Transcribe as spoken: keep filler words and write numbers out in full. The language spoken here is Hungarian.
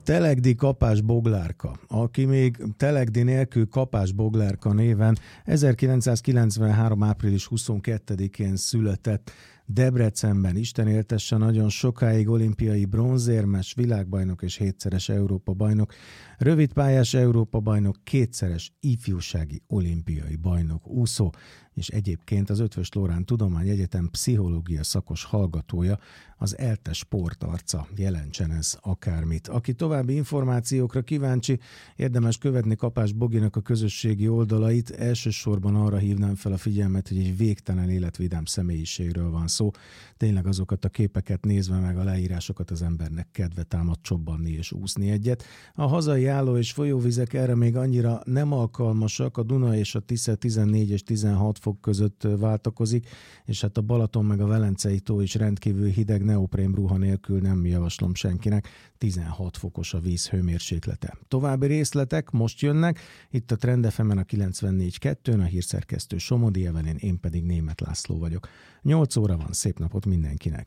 Telegdi Kapás Boglárka, aki még Telegdi nélkül Kapás Boglárka néven ezerkilencszázkilencvenhárom. április huszonkettedikén született Debrecenben. Isten éltesse, nagyon sokáig olimpiai bronzérmes, világbajnok és hétszeres Európa-bajnok, rövidpályás Európa-bajnok, kétszeres ifjúsági olimpiai bajnok úszó, és egyébként az Eötvös Loránd Tudományegyetem pszichológia szakos hallgatója, az ELTE sportarca, jelentsen ez akármit. Aki további információkra kíváncsi, érdemes követni Kapás Boginak a közösségi oldalait. Elsősorban arra hívnám fel a figyelmet, hogy egy végtelen életvidám személyiségről van szó. Tényleg azokat a képeket nézve, meg a leírásokat, az embernek kedve támad csobbanni és úszni egyet. A hazai álló és folyóvizek erre még annyira nem alkalmasak, a Duna és a Tisza tizennégy és tizenhat fok között váltakozik, és hát a Balaton meg a Velencei tó is rendkívül hideg, neoprén ruha nélkül nem javaslom senkinek, tizenhat fokos a víz hőmérséklete. További részletek most jönnek, itt a Trend ef emen a kilencvennégy kettőn, a hírszerkesztő Somodi Evelyn, én pedig Németh László vagyok. nyolc óra van, szép napot mindenkinek!